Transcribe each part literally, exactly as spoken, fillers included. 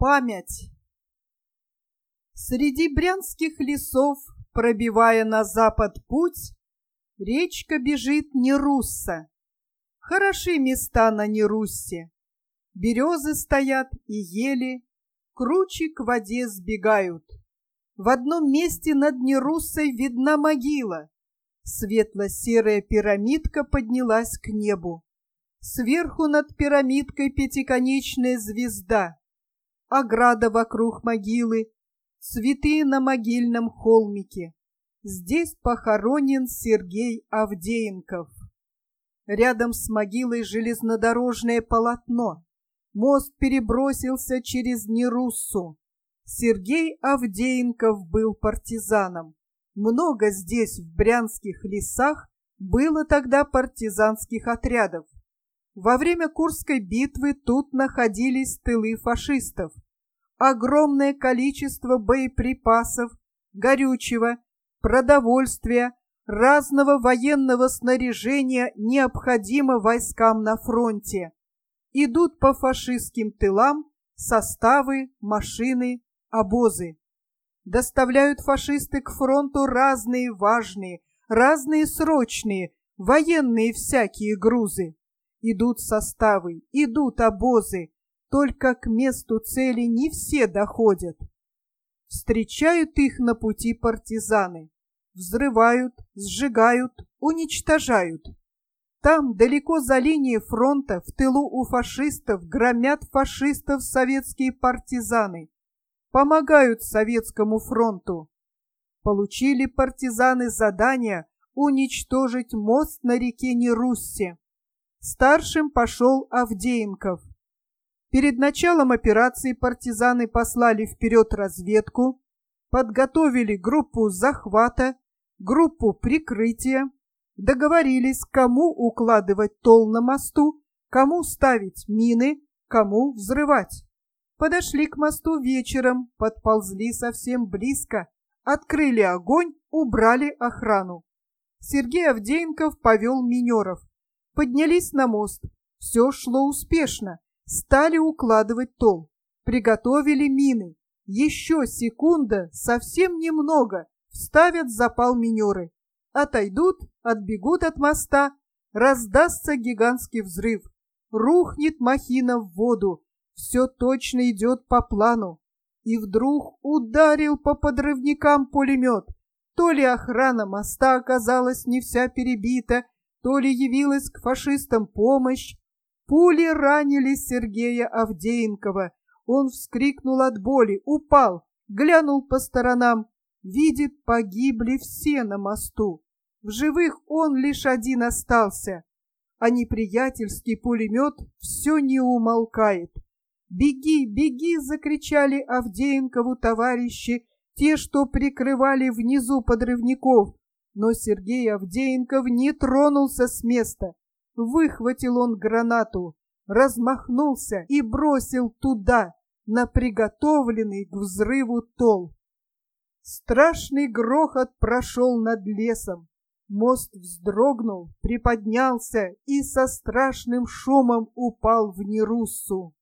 Память. Среди брянских лесов, пробивая на запад путь, речка бежит Нерусса. Хороши места на Неруссе. Березы стоят и ели, кручи к воде сбегают. В одном месте над Неруссой видна могила. Светло-серая пирамидка поднялась к небу. Сверху над пирамидкой пятиконечная звезда. Ограда вокруг могилы, цветы на могильном холмике. Здесь похоронен Сергей Авдеенков. Рядом с могилой железнодорожное полотно. Мост перебросился через Неруссу. Сергей Авдеенков был партизаном. Много здесь, в брянских лесах, было тогда партизанских отрядов. Во время Курской битвы тут находились тылы фашистов. Огромное количество боеприпасов, горючего, продовольствия, разного военного снаряжения необходимо войскам на фронте. Идут по фашистским тылам составы, машины, обозы. Доставляют фашисты к фронту разные важные, разные срочные, военные всякие грузы. Идут составы, идут обозы, только к месту цели не все доходят. Встречают их на пути партизаны, взрывают, сжигают, уничтожают. Там, далеко за линией фронта, в тылу у фашистов, громят фашистов советские партизаны, помогают Советскому фронту. Получили партизаны задание уничтожить мост на реке Неруссе. Старшим пошел Авдеенков. Перед началом операции партизаны послали вперед разведку, подготовили группу захвата, группу прикрытия, договорились, кому укладывать тол на мосту, кому ставить мины, кому взрывать. Подошли к мосту вечером, подползли совсем близко, открыли огонь, убрали охрану. Сергей Авдеенков повел минеров. Поднялись на мост. Все шло успешно. Стали укладывать тол. Приготовили мины. Еще секунда, совсем немного, вставят запал минеры. Отойдут, отбегут от моста. Раздастся гигантский взрыв. Рухнет махина в воду. Все точно идет по плану. И вдруг ударил по подрывникам пулемет. То ли охрана моста оказалась не вся перебита, то ли явилась к фашистам помощь. Пули ранили Сергея Авдеенкова. Он вскрикнул от боли, упал, глянул по сторонам. Видит, погибли все на мосту. В живых он лишь один остался. А неприятельский пулемет все не умолкает. «Беги, беги!» — закричали Авдеенкову товарищи, те, что прикрывали внизу подрывников. Но Сергей Авдеенков не тронулся с места. Выхватил он гранату, размахнулся и бросил туда, на приготовленный к взрыву тол. Страшный грохот прошел над лесом. Мост вздрогнул, приподнялся и со страшным шумом упал в Неруссу.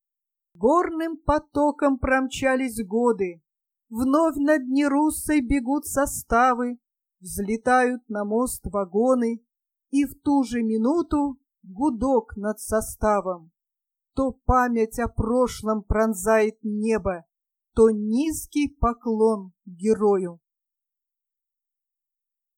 Горным потоком промчались годы. Вновь над Неруссой бегут составы, взлетают на мост вагоны, и в ту же минуту гудок над составом. То память о прошлом пронзает небо, то низкий поклон герою.